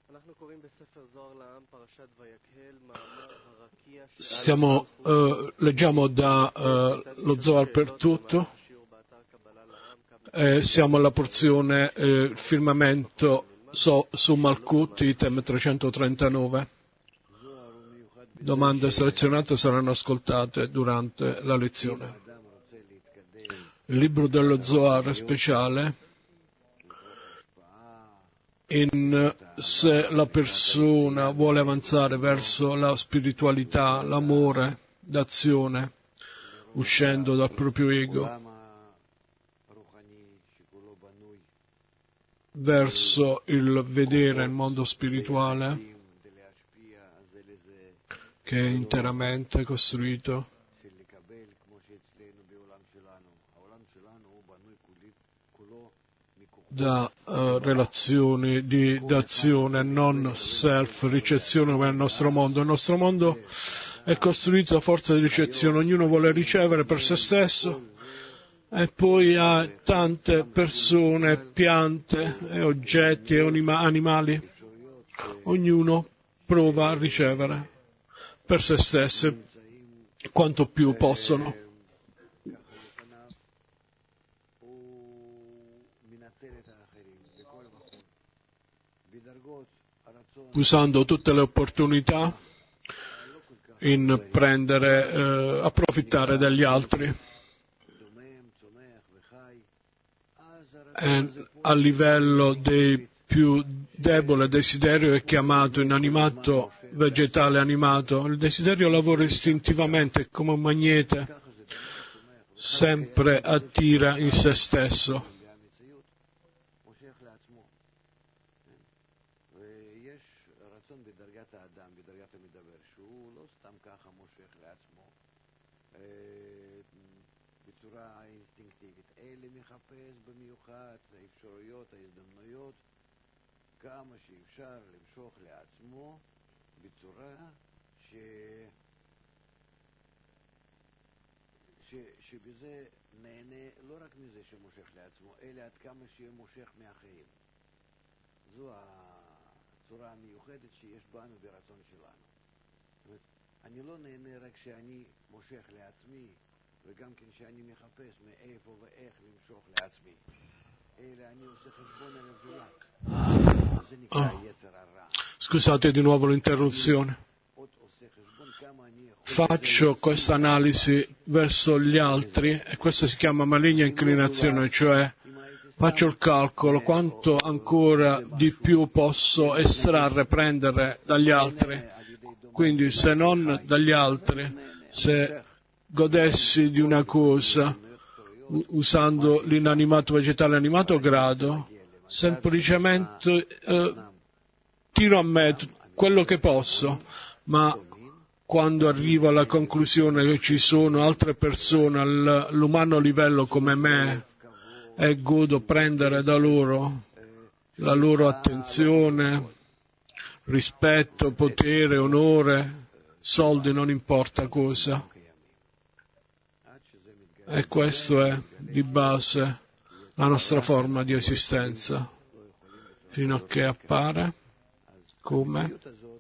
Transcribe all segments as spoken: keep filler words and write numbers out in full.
Siamo, eh, leggiamo da eh, lo Zohar per tutto, eh, siamo alla porzione eh, firmamento so, su Malkut, item trecentotrentanove. Domande selezionate saranno ascoltate durante la lezione. Il libro dello Zohar è speciale in se la persona vuole avanzare verso la spiritualità, l'amore, l'azione, uscendo dal proprio ego, verso il vedere il mondo spirituale che è interamente costruito da uh, relazioni di d'azione, non self, ricezione come il nostro mondo. Il nostro mondo è costruito da forza di ricezione, ognuno vuole ricevere per se stesso e poi ha tante persone, piante, e oggetti e anima- animali, ognuno prova a ricevere per se stessi quanto più possono, usando tutte le opportunità in prendere, eh, approfittare degli altri. E a livello dei più debole desiderio è chiamato inanimato, vegetale animato. Il desiderio lavora istintivamente come un magnete, sempre attira in se stesso. כמה שאפשר למשוך לעצמו בצורה ש... ש... שבזה נהנה לא רק מזה שמושך לעצמו, אלא עד כמה שמושך מהחיים. זו הצורה המיוחדת שיש בנו ברצון שלנו. זאת אומרת, אני לא נהנה רק שאני מושך לעצמי, וגם כן שאני מחפש מאיפה ואיך למשוך לעצמי, אלא אני עושה חשבון על הזולת. Oh. Scusate di nuovo l'interruzione. Faccio questa analisi verso gli altri e questo si chiama maligna inclinazione, cioè faccio il calcolo quanto ancora di più posso estrarre, prendere dagli altri. Quindi se non dagli altri, se godessi di una cosa usando l'inanimato vegetale animato grado, semplicemente eh, tiro a me quello che posso, ma quando arrivo alla conclusione che ci sono altre persone all'umano livello come me e godo prendere da loro la loro attenzione, rispetto, potere, onore, soldi, non importa cosa. E questo è di base la nostra forma di esistenza, fino a che appare come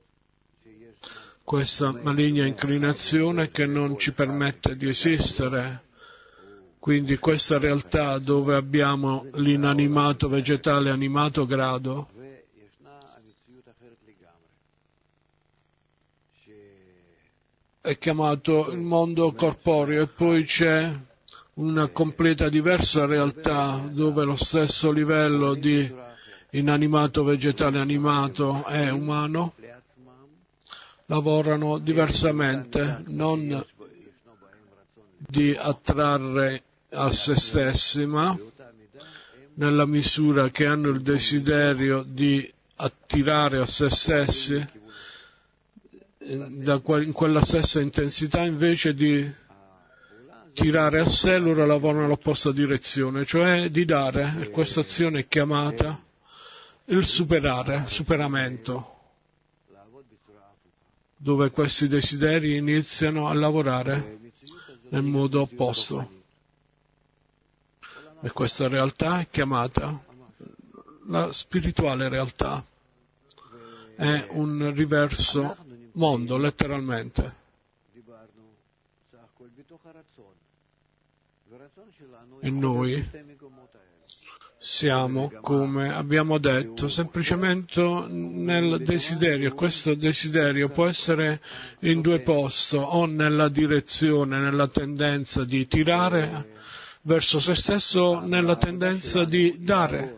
questa maligna inclinazione che non ci permette di esistere. Quindi questa realtà dove abbiamo l'inanimato vegetale animato grado è chiamato il mondo corporeo, e poi c'è una completa diversa realtà dove lo stesso livello di inanimato vegetale animato e umano lavorano diversamente, non di attrarre a se stessi, ma nella misura che hanno il desiderio di attirare a se stessi, in quella stessa intensità invece di tirare a sé, loro lavorano nell'opposta direzione, cioè di dare, e questa azione è chiamata il superare, superamento, dove questi desideri iniziano a lavorare nel modo opposto. E questa realtà è chiamata la spirituale realtà. è un riverso mondo, letteralmente. E noi siamo, come abbiamo detto, semplicemente nel desiderio. Questo desiderio può essere in due posti, o nella direzione, nella tendenza di tirare verso se stesso, o nella tendenza di dare.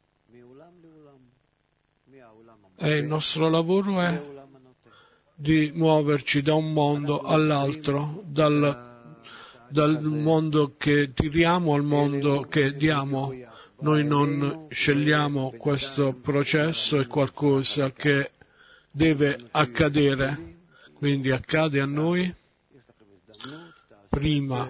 E il nostro lavoro è di muoverci da un mondo all'altro, dal dal mondo che tiriamo al mondo che diamo. Noi non scegliamo questo processo, è qualcosa che deve accadere, quindi accade a noi prima,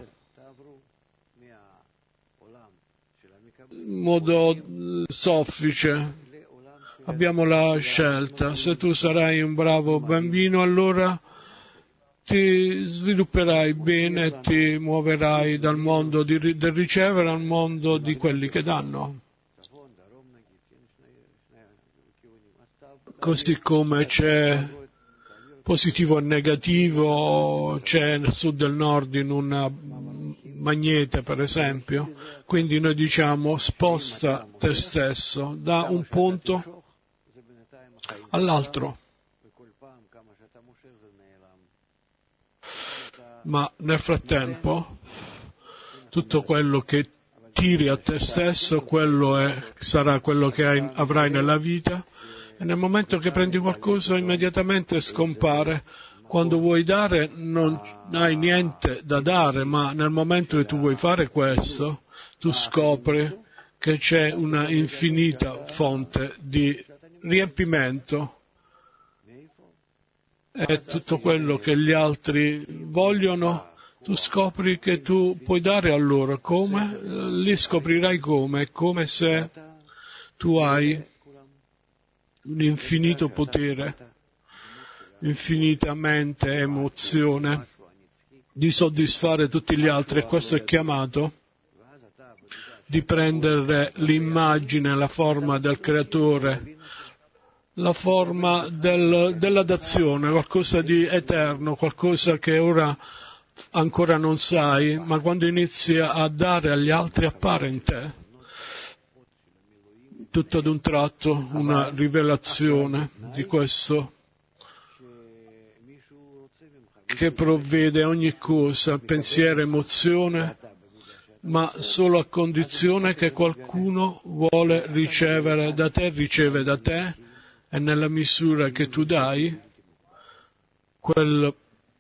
in modo soffice. Abbiamo la scelta: se tu sarai un bravo bambino, allora ti svilupperai bene e ti muoverai dal mondo di, del ricevere al mondo di quelli che danno. Così come c'è positivo e negativo, c'è nel sud e nel nord in una magnete, per esempio. Quindi noi diciamo: sposta te stesso da un punto all'altro. Ma nel frattempo tutto quello che tiri a te stesso, quello è, sarà quello che hai, avrai nella vita, e nel momento che prendi qualcosa immediatamente scompare. Quando vuoi dare non hai niente da dare, ma nel momento che tu vuoi fare questo, tu scopri che c'è una infinita fonte di riempimento. E tutto quello che gli altri vogliono, tu scopri che tu puoi dare a loro. Come? Li scoprirai come? È come se tu hai un infinito potere, infinitamente emozione di soddisfare tutti gli altri, e questo è chiamato di prendere l'immagine, la forma del creatore, la forma del, della dazione, qualcosa di eterno, qualcosa che ora ancora non sai, ma quando inizi a dare agli altri appare in te. Tutto ad un tratto una rivelazione di questo che provvede ogni cosa, pensiero, emozione, ma solo a condizione che qualcuno vuole ricevere da te, riceve da te, e nella misura che tu dai, quel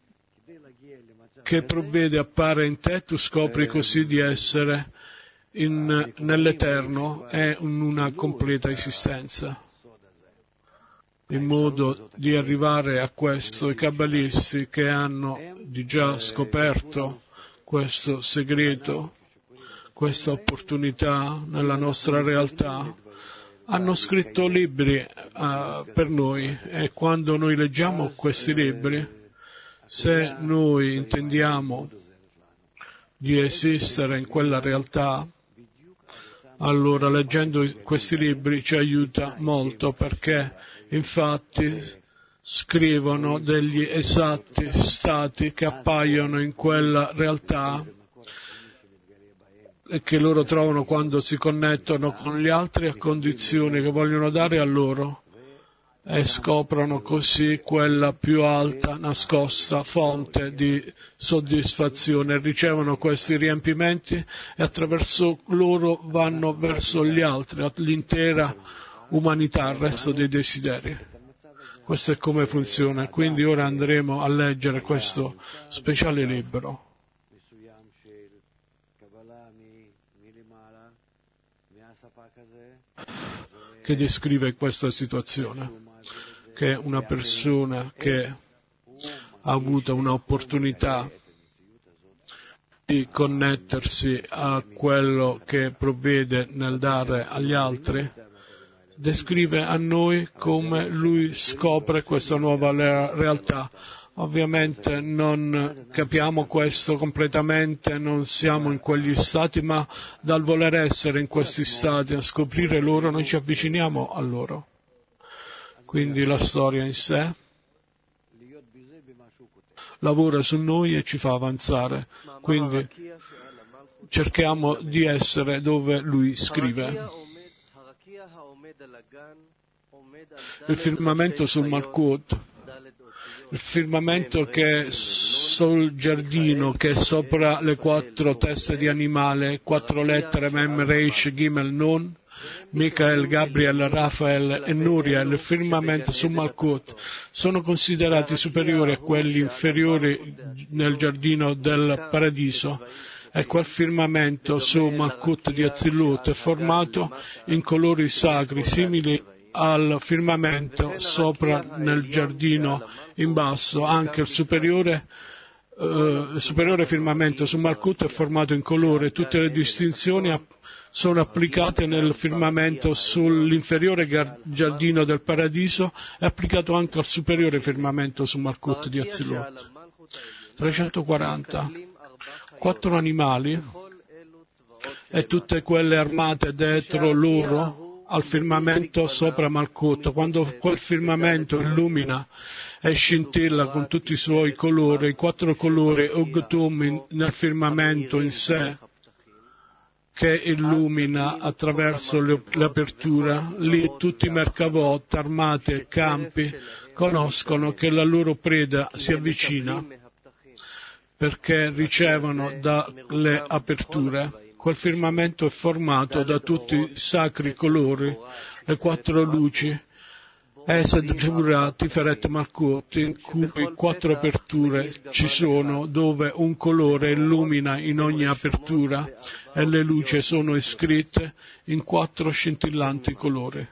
che provvede appare in te, tu scopri così di essere in, nell'eterno e in una completa esistenza. In modo di arrivare a questo, i cabalisti che hanno di già scoperto questo segreto, questa opportunità nella nostra realtà, hanno scritto libri uh, per noi, e quando noi leggiamo questi libri, se noi intendiamo di esistere in quella realtà, allora leggendo questi libri ci aiuta molto, perché infatti scrivono degli esatti stati che appaiono in quella realtà e che loro trovano quando si connettono con gli altri a condizioni che vogliono dare a loro, e scoprono così quella più alta, nascosta fonte di soddisfazione, ricevono questi riempimenti e attraverso loro vanno verso gli altri, l'intera umanità, il resto dei desideri. Questo è come funziona. Quindi ora andremo a leggere questo speciale libro che descrive questa situazione, che una persona che ha avuto un'opportunità di connettersi a quello che provvede nel dare agli altri, descrive a noi come lui scopre questa nuova realtà. Ovviamente non capiamo questo completamente, non siamo in quegli stati, ma dal voler essere in questi stati, a scoprire loro, noi ci avviciniamo a loro. Quindi la storia in sé lavora su noi e ci fa avanzare. Quindi cerchiamo di essere dove lui scrive. Il firmamento sul Malkut, il firmamento che è sul giardino, che è sopra le quattro teste di animale, quattro lettere Mem, Reish, Gimel, Nun, Michael, Gabriel, Rafael e Nuriel, il firmamento su Malkut, sono considerati superiori a quelli inferiori nel giardino del paradiso. E quel firmamento su Malkut di Azilut è formato in colori sacri, simili al firmamento sopra nel giardino in basso. Anche il superiore, eh, il superiore firmamento su Malkut è formato in colore. Tutte le distinzioni sono applicate nel firmamento sull'inferiore giardino del paradiso e applicato anche al superiore firmamento su Malkut di Azilut. trecentoquaranta. Quattro animali e tutte quelle armate dietro loro al firmamento sopra Malkut. Quando quel firmamento illumina e scintilla con tutti i suoi colori, i quattro colori Ugtum nel firmamento in sé, che illumina attraverso l'apertura, lì tutti i Merkavot, armate e campi, conoscono che la loro preda si avvicina, perché ricevono dalle aperture. Quel firmamento è formato da tutti i sacri colori, le quattro luci, Esed, Gevurah, Tiferet, Malkut, in cui quattro aperture ci sono, dove un colore illumina in ogni apertura e le luci sono iscritte in quattro scintillanti colori.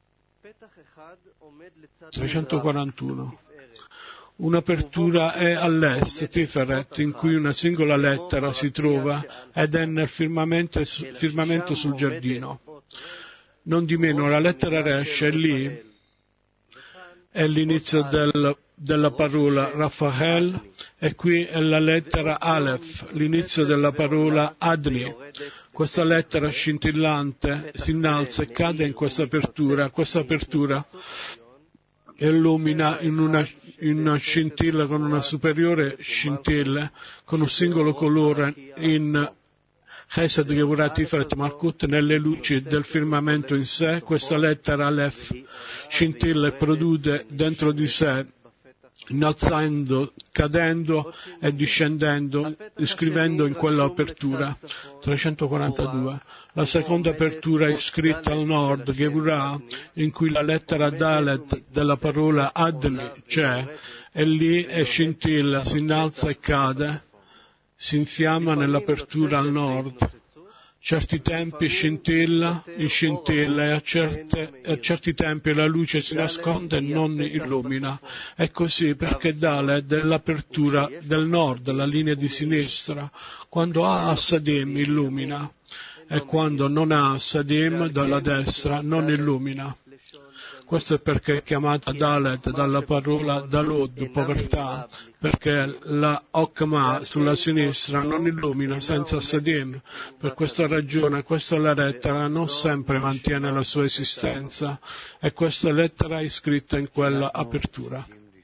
trecentoquarantuno. Un'apertura è all'est, Tiferet, in cui una singola lettera si trova ed è nel firmamento, firmamento sul giardino. Non di meno, la lettera Resh è lì, è l'inizio del, della parola Rafael, e qui è la lettera Aleph, l'inizio della parola Adni. Questa lettera scintillante si innalza e cade in questa apertura. Questa apertura illumina in una, in una scintilla con una superiore scintilla, con un singolo colore in Chesed, Gevurah, Tiferet, Malkut, nelle luci del firmamento in sé. Questa lettera Aleph scintilla e produce dentro di sé, innalzando, cadendo e discendendo, iscrivendo in quella apertura. trecentoquarantadue. La seconda apertura è scritta al nord, Gevurah, in cui la lettera Dalet della parola Adni c'è, e lì è scintilla, si innalza e cade, si infiamma nell'apertura al nord. Certi tempi scintilla in scintilla e a, certe, a certi tempi la luce si nasconde e non illumina. È così perché Dalet è l'apertura del nord, la linea di sinistra. Quando ha Assadim illumina, e quando non ha Assadim dalla destra non illumina. Questo è perché è chiamata Dalet dalla parola Dalud, povertà, perché la Okma sulla sinistra non illumina senza Sadim. Per questa ragione questa lettera non sempre mantiene la sua esistenza, e questa lettera è scritta in quella apertura.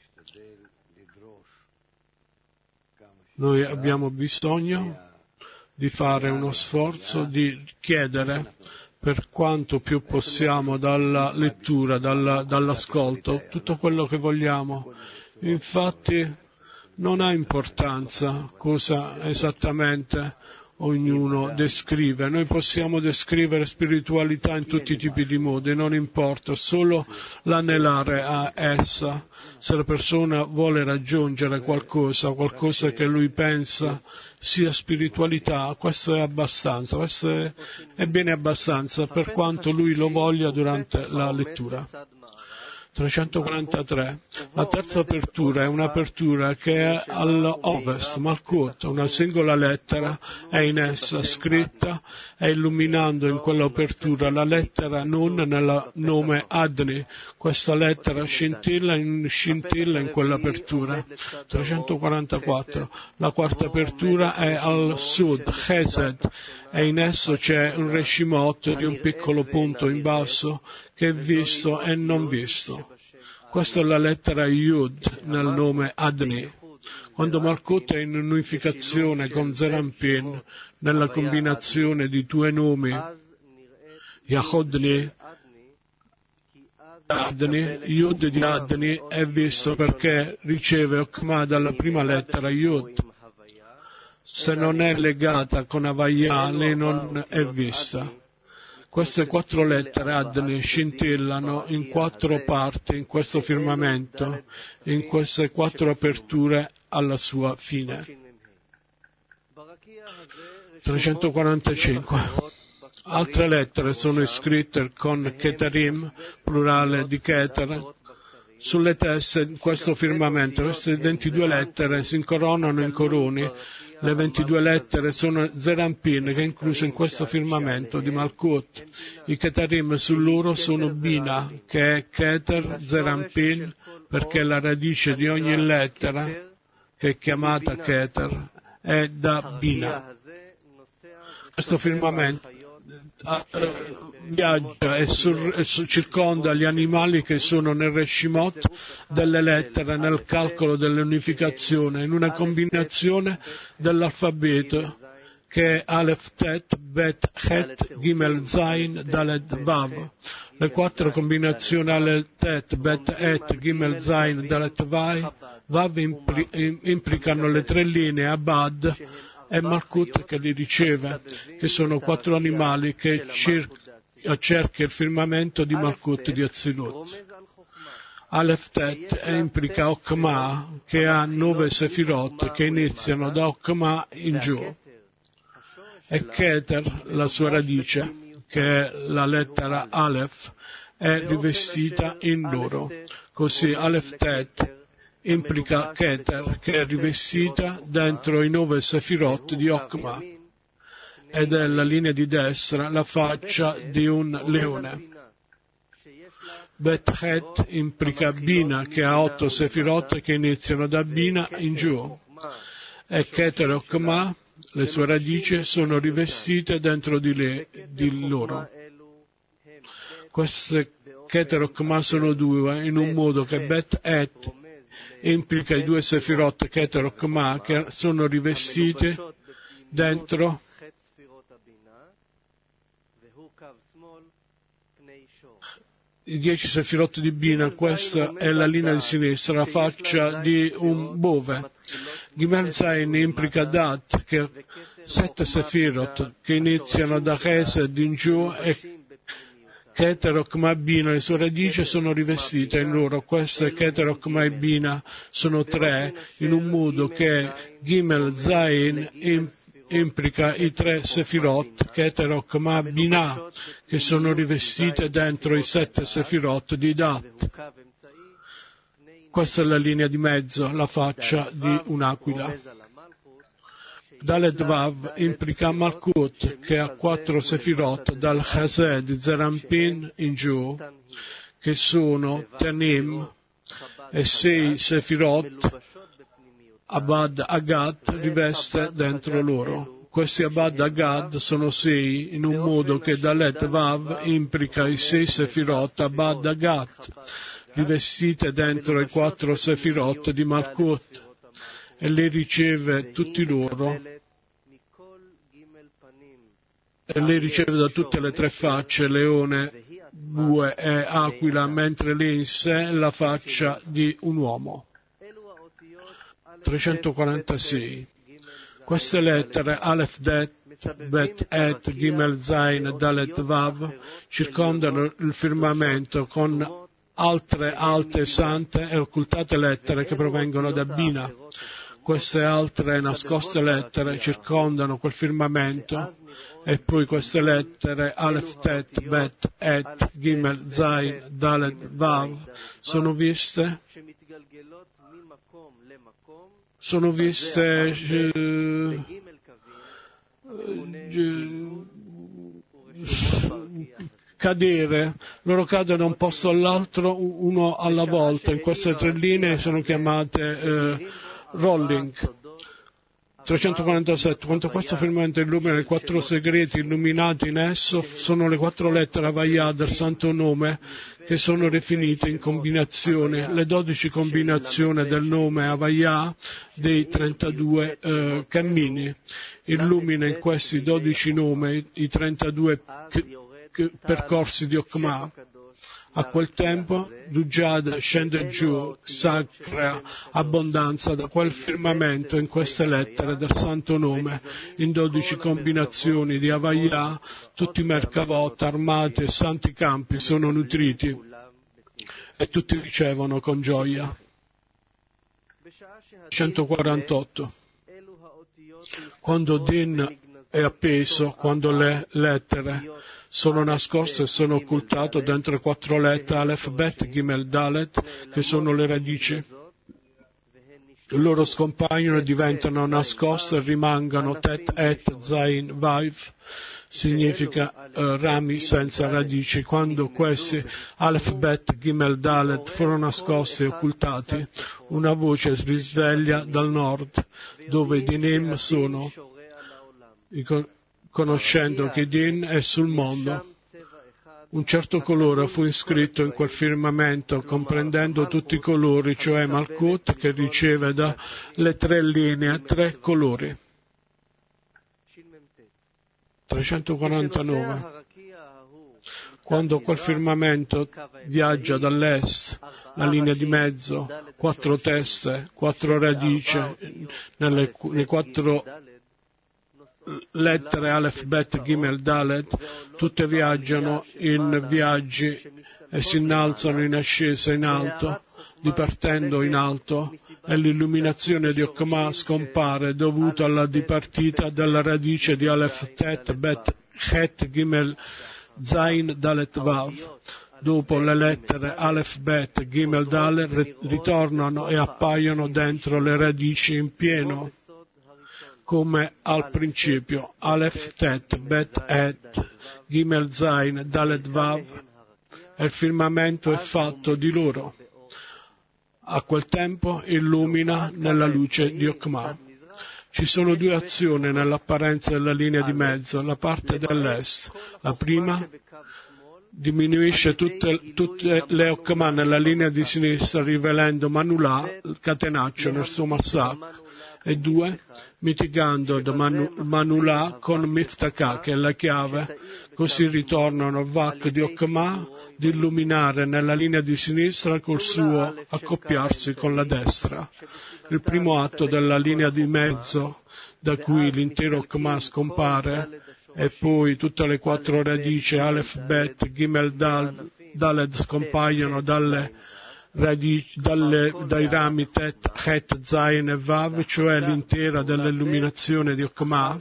Noi abbiamo bisogno di fare uno sforzo di chiedere per quanto più possiamo dalla lettura, dalla, dall'ascolto, tutto quello che vogliamo. Infatti non ha importanza cosa esattamente ognuno descrive. Noi possiamo descrivere spiritualità in tutti i tipi di modi, non importa, solo l'anelare a essa. Se la persona vuole raggiungere qualcosa, qualcosa che lui pensa sia spiritualità, questo è abbastanza, questo è, è bene abbastanza per quanto lui lo voglia durante la lettura. trecentoquarantatré. La terza apertura è un'apertura che è all'ovest, Malkut, una singola lettera è in essa scritta e illuminando in quell'apertura la lettera Nun nel nome Adni. Questa lettera scintilla in, scintilla in quell'apertura. trecentoquarantaquattro. La quarta apertura è al sud, Chesed, e in esso c'è un reshimot di un piccolo punto in basso che è visto e non visto. Questa è la lettera Yud nel nome Adni. Quando Malkut è in unificazione con Zerampin, nella combinazione di due nomi, Yahodni, Adni, Yud di Adni è visto perché riceve Okma dalla prima lettera Yud. Se non è legata con Havaya, lei non è vista. Queste quattro lettere Adni scintillano in quattro parti in questo firmamento, in queste quattro aperture alla sua fine. trecentoquarantacinque. Altre lettere sono iscritte con Ketarim, plurale di Keter, sulle teste in questo firmamento. Queste ventidue lettere si incoronano in coroni. Le ventidue lettere sono Zerampin, che è incluso in questo firmamento di Malkut. I Ketarim sul loro sono Bina, che è Keter Zerampin, perché la radice di ogni lettera, che è chiamata Keter, è da Bina. Questo firmamento viaggia e, sur, e sur, circonda gli animali che sono nel Reshimot delle lettere, nel calcolo dell'unificazione, in una combinazione dell'alfabeto che è Aleph Tet, Bet, Het, Gimel, Zain, Dalet, Vav. Le quattro combinazioni Aleph Tet, Bet, Het, Gimel, Zain, Dalet, Vav impli, implicano le tre linee Abad e Malkut che li riceve, che sono quattro animali che cerca il firmamento di Malkut di Atzilut. Aleph Tet implica Okma, che ha nove sefirot che iniziano da Okma in giù. E Keter, la sua radice, che è la lettera Aleph, è rivestita in loro. Così Aleph Tet implica Keter, che è rivestita dentro i nove sefirot di Okma, ed è la linea di destra, la faccia di un leone. Bet Het implica Bina, che ha otto sefirot che iniziano da Bina in giù, e Keter e Okma, le sue radici, sono rivestite dentro di, le, di loro. Queste Keter e Okma sono due, in un modo che Bet Het implica i due sefirot Keter e Okma che sono rivestiti dentro i dieci sefirot di Bina. Questa è la linea di sinistra, la faccia di un bove. Gimel Zain implica Dat, che sette sefirot che iniziano da Chesed in giù, e Keter, Okma e Bina, le sue radici sono rivestite in loro. Queste Keter, Okma e Bina sono tre, in un modo che Gimel Zain implica i tre sefirot, Keter, Okma, Bina, che sono rivestite dentro i sette sefirot di Dat. Questa è la linea di mezzo, la faccia di un'aquila. Dalet Vav implica Malkut, che ha quattro sefirot dal Chazed di Zerampin in giù, che sono Tanim, e sei sefirot Abad Agad riveste dentro loro. Questi Abad Agad sono sei, in un modo che Dalet Vav implica i sei sefirot Abad Agad, rivestite dentro i quattro sefirot di Malkut, e le riceve tutti loro, e le riceve da tutte le tre facce, leone, bue e aquila, mentre lei in sé è la faccia di un uomo. trecentoquarantasei. Queste lettere, Aleph Det, Bet Et, Gimel Zain, Dalet Vav, circondano il firmamento con altre alte, sante e occultate lettere che provengono da Bina. Queste altre nascoste lettere circondano quel firmamento, e poi queste lettere Aleph Tet, Bet Et, Gimel Zain, Dalet Vav sono viste sono viste eh, eh, cadere, loro cadono da un posto all'altro, uno alla volta. In queste tre linee sono chiamate eh, rolling. trecentoquarantasette. Quando questo firmamento illumina i quattro segreti illuminati in esso, sono le quattro lettere Havaya del santo nome che sono rifinite in combinazione, le dodici combinazioni del nome Havaya dei trentadue eh, cammini. Illumina in questi dodici nomi i trentadue c- c- percorsi di Okma. A quel tempo Dujjada scende giù, sacra abbondanza da quel firmamento in queste lettere del santo nome, in dodici combinazioni di Havaya, tutti i Merkavot, armati e santi campi sono nutriti e tutti ricevono con gioia. centoquarantotto. Quando Din è appeso, quando le lettere sono nascoste e sono occultate dentro quattro lettere Aleph, Bet, Gimel, Dalet, che sono le radici. Loro scompaiono e diventano nascoste e rimangono Tet, Et, Zain, Vav, significa eh, rami senza radici. Quando questi Aleph, Bet, Gimel, Dalet furono nascosti e occultati, una voce si risveglia dal nord, dove i Dinim sono, conoscendo che Din è sul mondo. Un certo colore fu iscritto in quel firmamento, comprendendo tutti i colori, cioè Malkut, che riceve dalle tre linee tre colori. trecentoquarantanove. Quando quel firmamento viaggia dall'est, la linea di mezzo, quattro teste, quattro radici, nelle, nei quattro lettere Aleph, Bet, Gimel, Dalet, tutte viaggiano in viaggi e si innalzano in ascesa in alto, dipartendo in alto, e l'illuminazione di Okma scompare dovuta alla dipartita della radice di Aleph, Tet, Bet, Het, Gimel, Zain, Dalet, Vav. Dopo le lettere Aleph, Bet, Gimel, Dalet ritornano e appaiono dentro le radici in pieno, come al principio, Aleph, Tet, Bet, Et, Gimel, Zain, Dalet, Vav, e il firmamento è fatto di loro. A quel tempo illumina nella luce di Okma. Ci sono due azioni nell'apparenza della linea di mezzo, la parte dell'est. La prima diminuisce tutte, tutte le Okma nella linea di sinistra, rivelando Manulà, il catenaccio, nel suo massacro. E due, mitigando da Manu, Manulà con Miftaka, che è la chiave, così ritornano Vak di Okma di illuminare nella linea di sinistra col suo accoppiarsi con la destra. Il primo atto della linea di mezzo, da cui l'intero Okma scompare, e poi tutte le quattro radici Aleph, Bet, Gimel, Dal, Dalet scompaiono dalle radici, dalle, dai rami Tet, Het, Zain e Vav, cioè l'intera dell'illuminazione di Okma.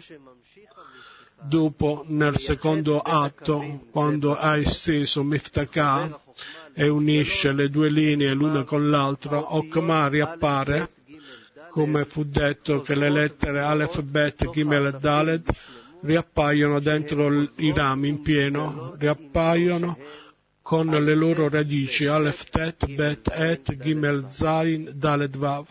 Dopo, nel secondo atto, quando ha esteso Miftaka e unisce le due linee l'una con l'altra, Okma riappare, come fu detto che le lettere Aleph, Bet, Gimel e Dalet riappaiono dentro i rami in pieno, riappaiono con le loro radici Aleph, Tet, Bet, Et, Gimel, Zain, Dalet, Vav.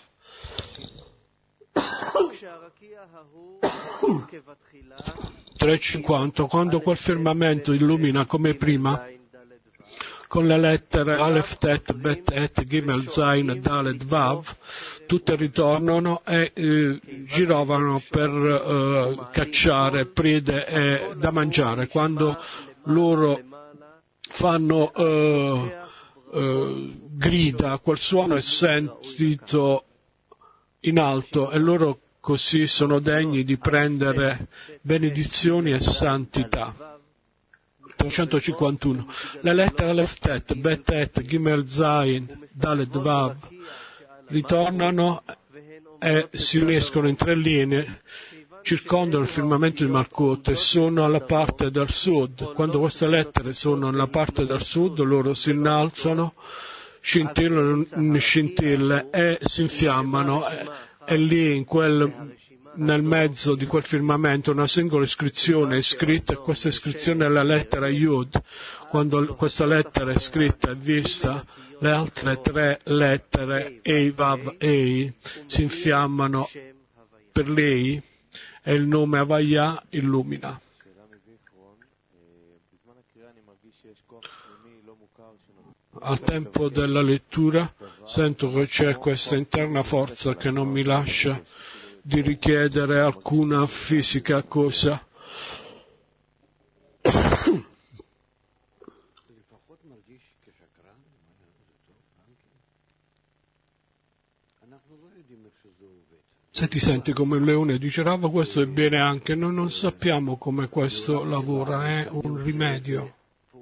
trecentocinquanta. Quando quel firmamento illumina come prima, con le lettere Aleph, Tet, Bet, Et, Gimel, Zain, Dalet, Vav, tutte ritornano e eh, girovano per eh, cacciare prede e da mangiare. Quando loro fanno eh, eh, grida, quel suono è sentito in alto e loro così sono degni di prendere benedizioni e santità. trecentocinquantuno. Le lettere Aleph, Tet, Bet, Et, Gimel, Zain, Dalet, Vav ritornano e si uniscono in tre linee, circondano il firmamento di Malkut e sono alla parte del sud. Quando queste lettere sono nella parte del sud, loro si innalzano, scintillano in scintille e si infiammano, e, e lì in quel, nel mezzo di quel firmamento una singola iscrizione è scritta, e questa iscrizione è la lettera Yud. Quando questa lettera è scritta e vista, le altre tre lettere Ei, Vav, Ei si infiammano per lei e il nome Havaya illumina. Al tempo della lettura sento che c'è questa interna forza che non mi lascia di richiedere alcuna fisica cosa. Se ti senti come un leone, dice Rav, questo è bene anche, noi non sappiamo come questo lavora, è un rimedio.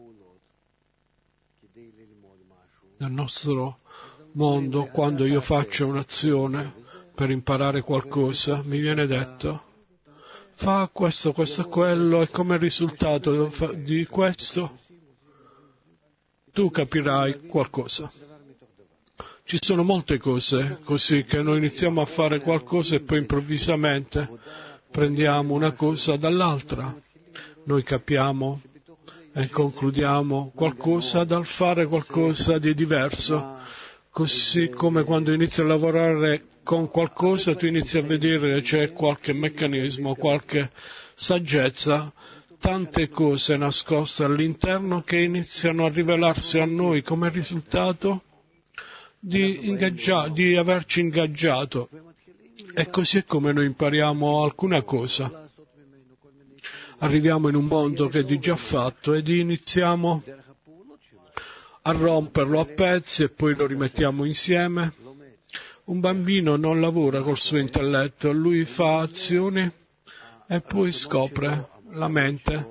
Nel nostro mondo, quando io faccio un'azione per imparare qualcosa, mi viene detto, fa questo, questo e quello, e come risultato di questo tu capirai qualcosa. Ci sono molte cose così che noi iniziamo a fare qualcosa e poi improvvisamente prendiamo una cosa dall'altra. Noi capiamo e concludiamo qualcosa dal fare qualcosa di diverso. Così come quando inizi a lavorare con qualcosa tu inizi a vedere che c'è qualche meccanismo, qualche saggezza, tante cose nascoste all'interno che iniziano a rivelarsi a noi come risultato di, ingaggia- di averci ingaggiato. E così è come noi impariamo alcuna cosa. Arriviamo in un mondo che è di già fatto ed iniziamo a romperlo a pezzi e poi lo rimettiamo insieme. Un bambino non lavora col suo intelletto, lui fa azioni e poi scopre la mente.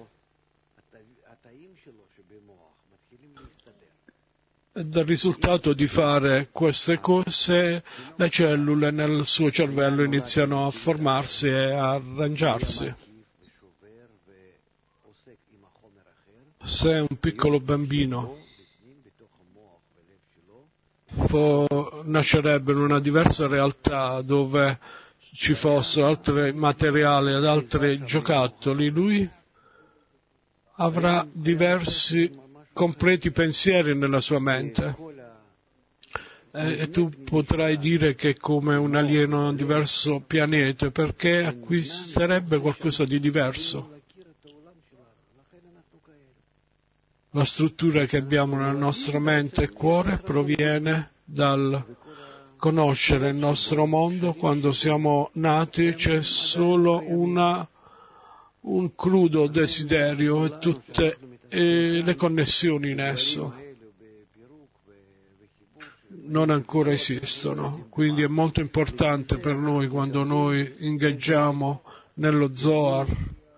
E dal risultato di fare queste cose, le cellule nel suo cervello iniziano a formarsi e a arrangiarsi. Se un piccolo bambino nascerebbe in una diversa realtà dove ci fossero altri materiali ed altri giocattoli, lui avrà diversi completi pensieri nella sua mente. E, e tu potrai dire che è come un alieno in un diverso pianeta, perché acquisterebbe qualcosa di diverso. La struttura che abbiamo nella nostra mente e cuore proviene dal conoscere il nostro mondo. Quando siamo nati c'è solo una, un crudo desiderio e tutte e le connessioni in esso non ancora esistono. Quindi è molto importante per noi quando noi ingaggiamo nello Zohar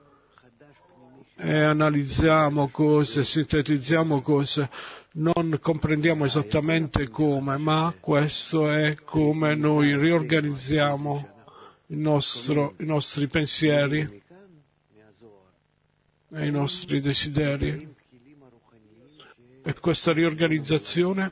e analizziamo cose, sintetizziamo cose, non comprendiamo esattamente come, ma questo è come noi riorganizziamo il nostro, i nostri pensieri e i nostri desideri. E questa riorganizzazione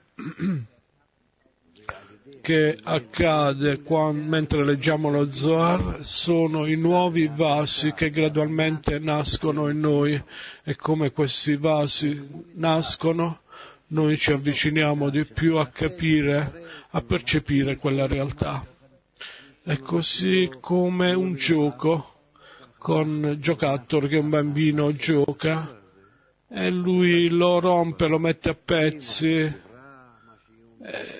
che accade quando, mentre leggiamo lo Zohar, sono i nuovi vasi che gradualmente nascono in noi, e come questi vasi nascono noi ci avviciniamo di più a capire, a percepire quella realtà. È così come un gioco con giocattoli che un bambino gioca e lui lo rompe, lo mette a pezzi. E,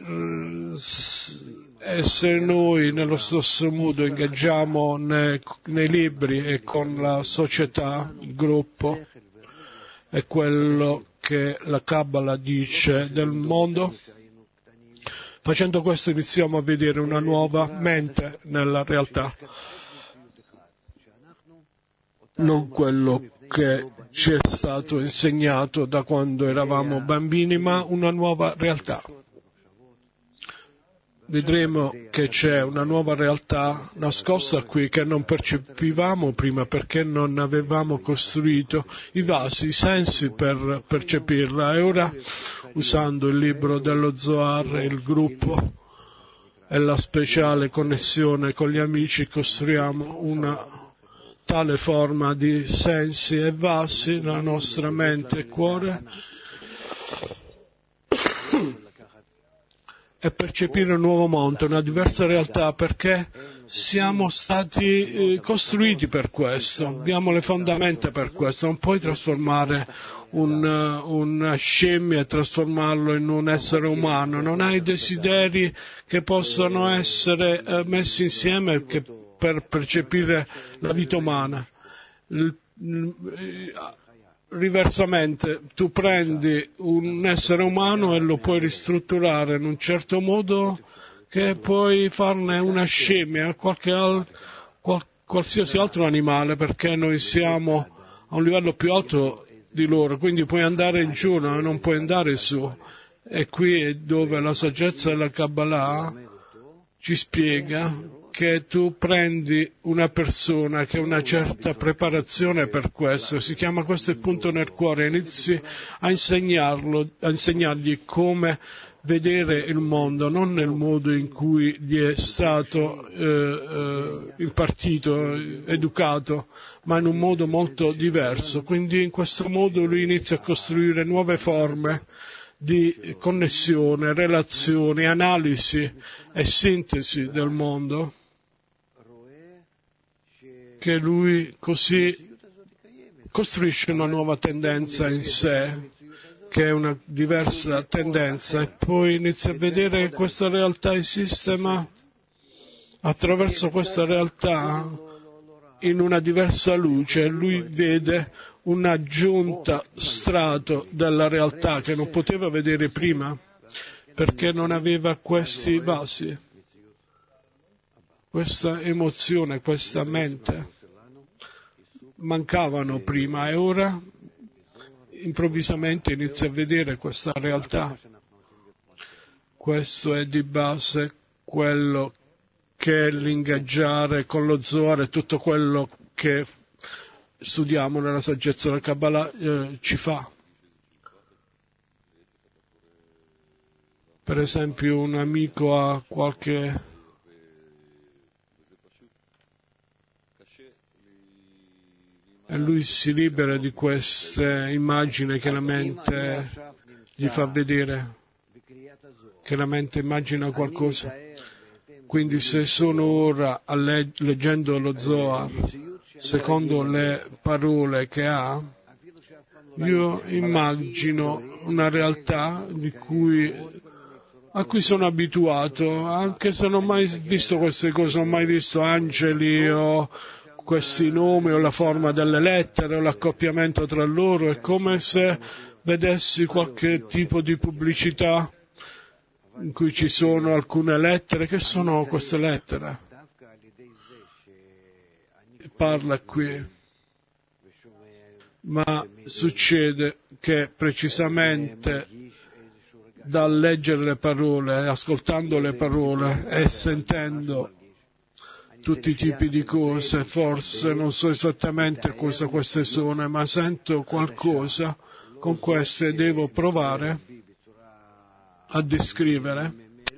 e se noi nello stesso modo ingaggiamo nei, nei libri e con la società, il gruppo, è quello che la Kabbalah dice del mondo, facendo questo iniziamo a vedere una nuova mente nella realtà, non quello che ci è stato insegnato da quando eravamo bambini, ma una nuova realtà. Vedremo che c'è una nuova realtà nascosta qui che non percepivamo prima perché non avevamo costruito i vasi, i sensi per percepirla, e ora usando il libro dello Zohar, il gruppo e la speciale connessione con gli amici costruiamo una tale forma di sensi e vasi nella nostra mente e cuore e percepire un nuovo mondo, una diversa realtà, perché siamo stati eh, costruiti per questo, abbiamo le fondamenta per questo. Non puoi trasformare un, uh, una scimmia e trasformarlo in un essere umano, non hai desideri che possano essere uh, messi insieme che, per percepire la vita umana. Il, il, Riversamente, tu prendi un essere umano e lo puoi ristrutturare in un certo modo che puoi farne una scimmia, qualche al, qual, qualsiasi altro animale, perché noi siamo a un livello più alto di loro, quindi puoi andare in giù, no? Non puoi andare su. E qui è dove la saggezza della Kabbalah ci spiega che tu prendi una persona che ha una certa preparazione per questo, si chiama questo il punto nel cuore, inizi a insegnarlo, a insegnargli come vedere il mondo, non nel modo in cui gli è stato eh, eh, impartito, educato, ma in un modo molto diverso. Quindi in questo modo lui inizia a costruire nuove forme di connessione, relazioni, analisi e sintesi del mondo, che lui così costruisce una nuova tendenza in sé, che è una diversa tendenza, e poi inizia a vedere che questa realtà esiste, ma attraverso questa realtà in una diversa luce lui vede un'aggiunta strato della realtà che non poteva vedere prima, perché non aveva questi vasi, questa emozione, questa mente. Mancavano prima e ora improvvisamente inizia a vedere questa realtà. Questo è di base quello che è l'ingaggiare con lo Zohar e tutto quello che studiamo nella saggezza della Kabbalah eh, ci fa. Per esempio un amico ha qualche e lui si libera di queste immagini che la mente gli fa vedere, che la mente immagina qualcosa. Quindi se sono ora a leg- leggendo lo Zohar, secondo le parole che ha, io immagino una realtà di cui, a cui sono abituato, anche se non ho mai visto queste cose, non ho mai visto angeli o questi nomi o la forma delle lettere o l'accoppiamento tra loro. È come se vedessi qualche tipo di pubblicità in cui ci sono alcune lettere. Che sono queste lettere? Parla qui, ma succede che precisamente dal leggere le parole, ascoltando le parole e sentendo tutti i tipi di cose, forse non so esattamente cosa queste sono, ma sento qualcosa con queste, devo provare a descrivere,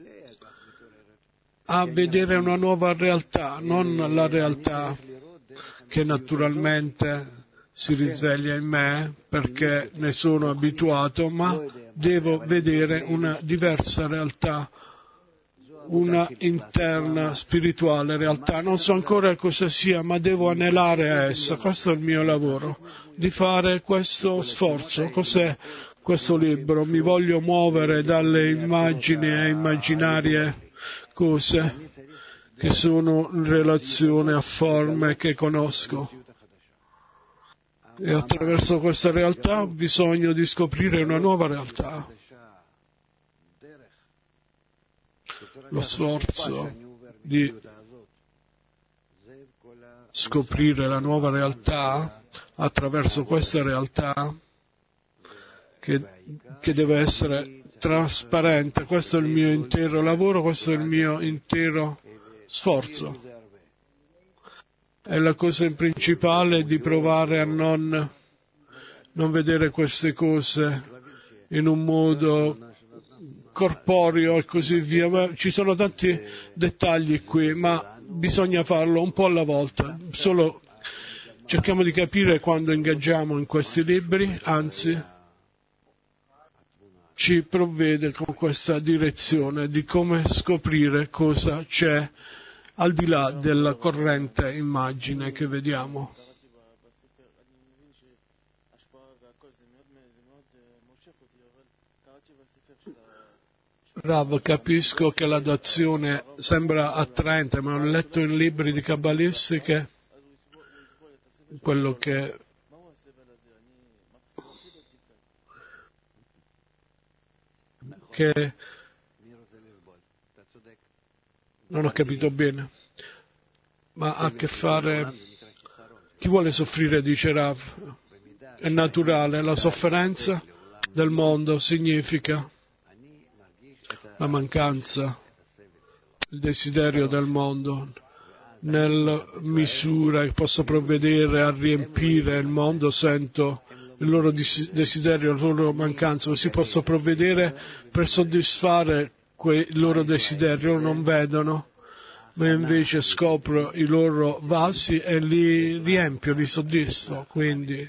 a vedere una nuova realtà, non la realtà che naturalmente si risveglia in me perché ne sono abituato, ma devo vedere una diversa realtà, una interna spirituale realtà. Non so ancora cosa sia, ma devo anelare a essa. Questo è il mio lavoro, di fare questo sforzo. Cos'è questo libro? Mi voglio muovere dalle immagini e immaginarie cose che sono in relazione a forme che conosco. E attraverso questa realtà ho bisogno di scoprire una nuova realtà. Lo sforzo di scoprire la nuova realtà attraverso questa realtà che, che deve essere trasparente. Questo è il mio intero lavoro, questo è il mio intero sforzo. E la cosa principale è di provare a non, non vedere queste cose in un modo corporeo e così via. Ci sono tanti dettagli qui, ma bisogna farlo un po' alla volta. Solo cerchiamo di capire quando ingaggiamo in questi libri, anzi ci provvede con questa direzione di come scoprire cosa c'è al di là della corrente immagine che vediamo. Rav, capisco che l'adozione sembra attraente, ma ho letto in libri di cabalistiche quello che che non ho capito bene, ma ha a che fare, chi vuole soffrire, dice Rav, è naturale, la sofferenza del mondo significa la mancanza, il desiderio del mondo, nella misura che posso provvedere a riempire il mondo, sento il loro desiderio, la loro mancanza, così posso provvedere per soddisfare quei loro desideri. Loro non vedono, ma invece scopro i loro vasi e li riempio, li soddisfo. Quindi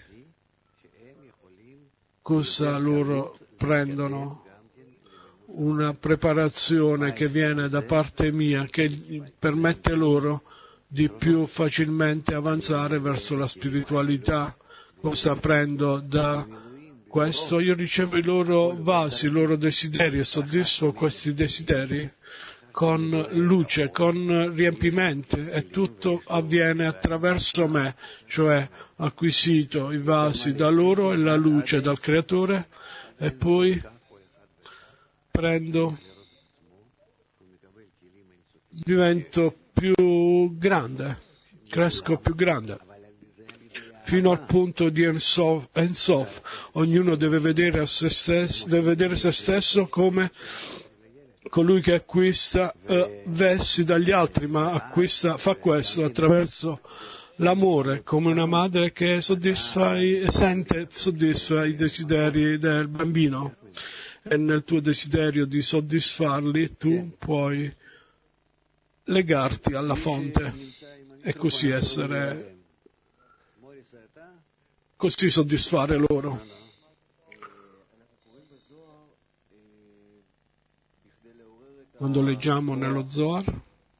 cosa loro prendono? Una preparazione che viene da parte mia, che permette loro di più facilmente avanzare verso la spiritualità. Cosa prendo da questo? Io ricevo i loro vasi, i loro desideri e soddisfo questi desideri con luce, con riempimenti, e tutto avviene attraverso me, cioè acquisito i vasi da loro e la luce dal Creatore, e poi prendo, divento più grande, cresco più grande, fino al punto di Ensof. Ensof. Ognuno deve vedere, a se stesso, deve vedere se stesso come colui che acquista eh, vessi dagli altri, ma acquista, fa questo attraverso l'amore, come una madre che soddisfa i, sente, soddisfa i desideri del bambino. E nel tuo desiderio di soddisfarli tu puoi legarti alla fonte e così essere, così soddisfare loro. Quando leggiamo nello Zohar,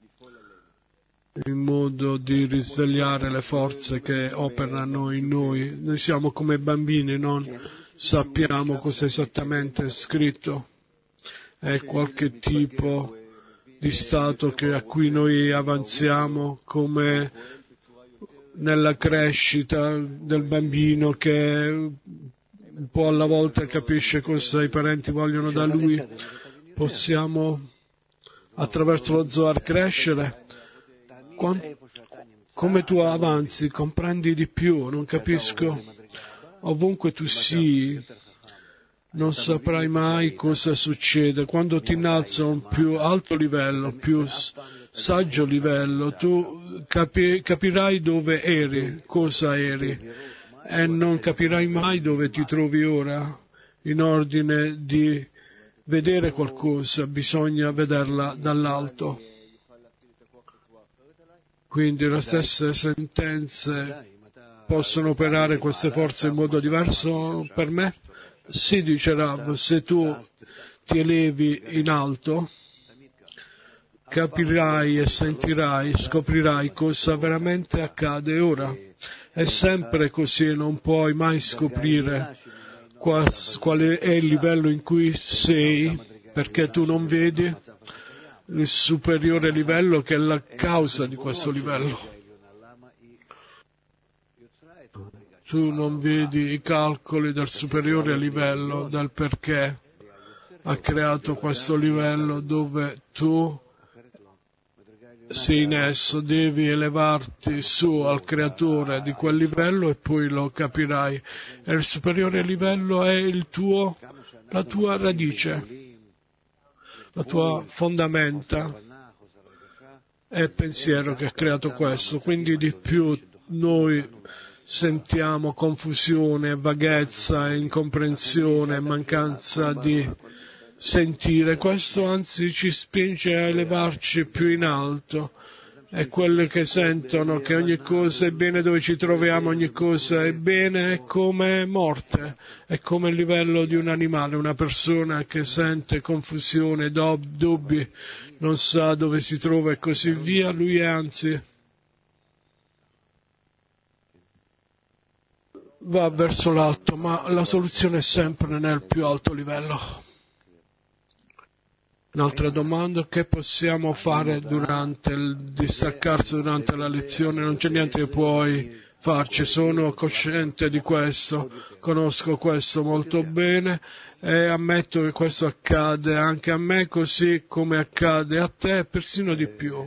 in modo di risvegliare le forze che operano in noi, noi siamo come bambini, non sappiamo cosa esattamente è scritto, è qualche tipo di stato che, a cui noi avanziamo, come nella crescita del bambino che un po' alla volta capisce cosa i parenti vogliono da lui. Possiamo attraverso lo Zohar crescere. Quando, come tu avanzi, comprendi di più, non capisco. Ovunque tu sii, non saprai mai cosa succede. Quando ti innalzi a un più alto livello, più saggio livello, tu capi, capirai dove eri, cosa eri, e non capirai mai dove ti trovi ora. In ordine di vedere qualcosa, bisogna vederla dall'alto. Quindi le stesse sentenze possono operare queste forze in modo diverso per me? Sì, dice Rav, se tu ti elevi in alto, capirai e sentirai, scoprirai cosa veramente accade ora. È sempre così, non puoi mai scoprire quale è il livello in cui sei, perché tu non vedi il superiore livello che è la causa di questo livello. Tu non vedi i calcoli del superiore livello, del perché ha creato questo livello dove tu sei in esso, devi elevarti su al creatore di quel livello e poi lo capirai. E il superiore livello è il tuo, la tua radice, la tua fondamenta, è il pensiero che ha creato questo. Quindi di più noi sentiamo confusione, vaghezza, incomprensione, mancanza di sentire. Questo anzi ci spinge a elevarci più in alto, e quelli che sentono che ogni cosa è bene dove ci troviamo, ogni cosa è bene, è come morte, è come il livello di un animale, una persona che sente confusione, dubbi, non sa dove si trova e così via, lui è anzi va verso l'alto, ma la soluzione è sempre nel più alto livello. Un'altra domanda: che possiamo fare durante il distaccarsi durante la lezione? Non c'è niente che puoi farci, sono cosciente di questo, conosco questo molto bene e ammetto che questo accade anche a me così come accade a te e persino di più.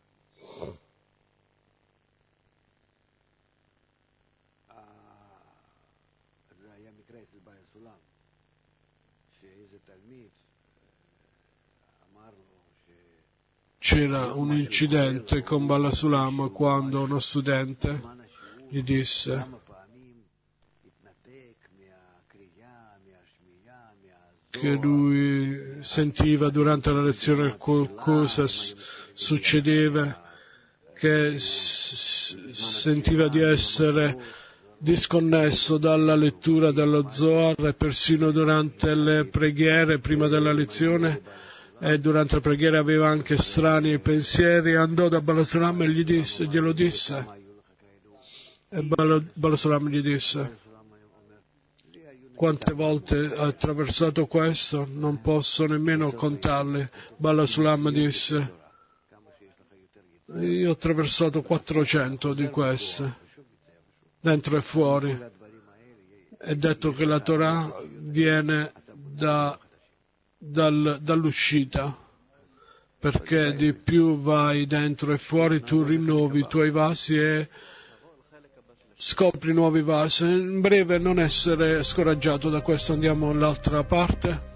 C'era un incidente con Balasulam quando uno studente gli disse che lui sentiva durante la lezione qualcosa succedeva, che s- sentiva di essere disconnesso dalla lettura dello Zohar e persino durante le preghiere prima della lezione. E durante la preghiera aveva anche strani pensieri, andò da Balasulam e gli disse, glielo disse, e Balasulam gli disse: quante volte hai attraversato questo? Non posso nemmeno contarle. Balasulam disse: io ho attraversato quattrocento di queste, dentro e fuori. È detto che la Torah viene da Dal, dall'uscita, perché di più vai dentro e fuori tu rinnovi i tuoi vasi e scopri nuovi vasi. In breve, non essere scoraggiato da questo. Andiamo all'altra parte.